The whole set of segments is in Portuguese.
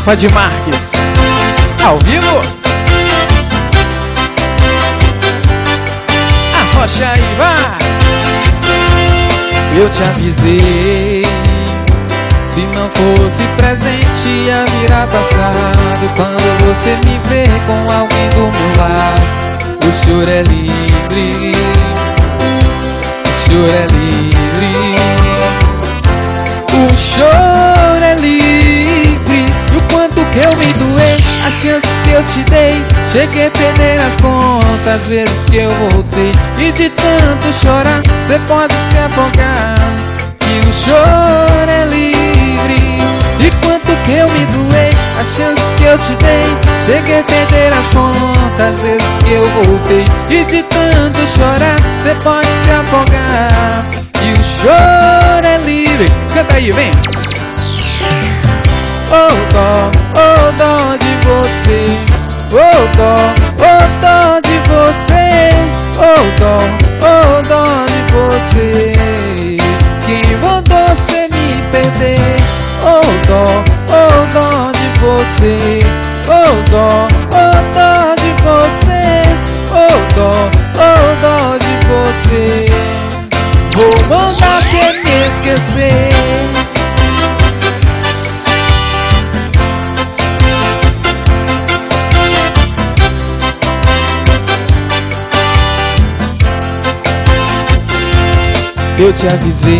Rafa de Marques, ao vivo. Arrocha e vai. Eu te avisei, se não fosse presente ia virar passado. Quando você me vê com alguém do meu lado, o senhor é livre, o senhor é livre, o senhor é livre. E o quanto que eu me doei, as chances que eu te dei, cheguei a perder as contas, as vezes que eu voltei. E de tanto chorar, cê pode se afogar, que o senhor é livre. E quanto que eu me doei, as chances que eu te dei, cheguei a perder as contas, as vezes que eu voltei. E de tanto chorar, cê pode se afogar, que o senhor é livre. Canta aí, vem! Oh dó de você, oh dó de você, oh dó de você, que mandou cê me perder. Oh dó de você, oh dó de você, oh dó de você. Vou mandar cê me esquecer. Eu te avisei,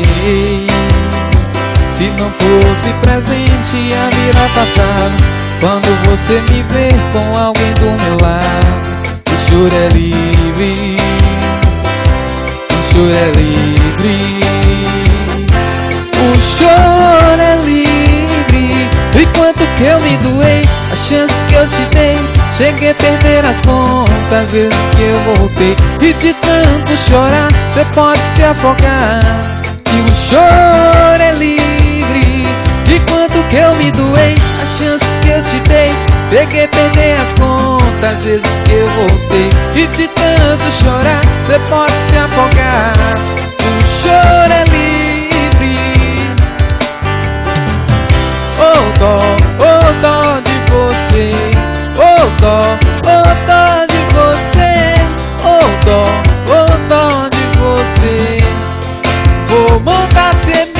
se não fosse presente ia virar passado. Quando você me vê com alguém do meu lado, o senhor é livre, o senhor é livre, o senhor é livre. E quanto que eu me doei, as chances que eu te dei, cheguei a perder as contas, as vezes que eu voltei. E de tanto chorar, cê pode se afogar, que o senhor é livre. E quanto que eu me doei, as chances que eu te dei, peguei a perder as contas, as vezes que eu voltei. E de tanto chorar, cê pode se afogar, que o senhor é livre. Oh dó de você, oh dó de você, oh dó de você. Vou mandar cê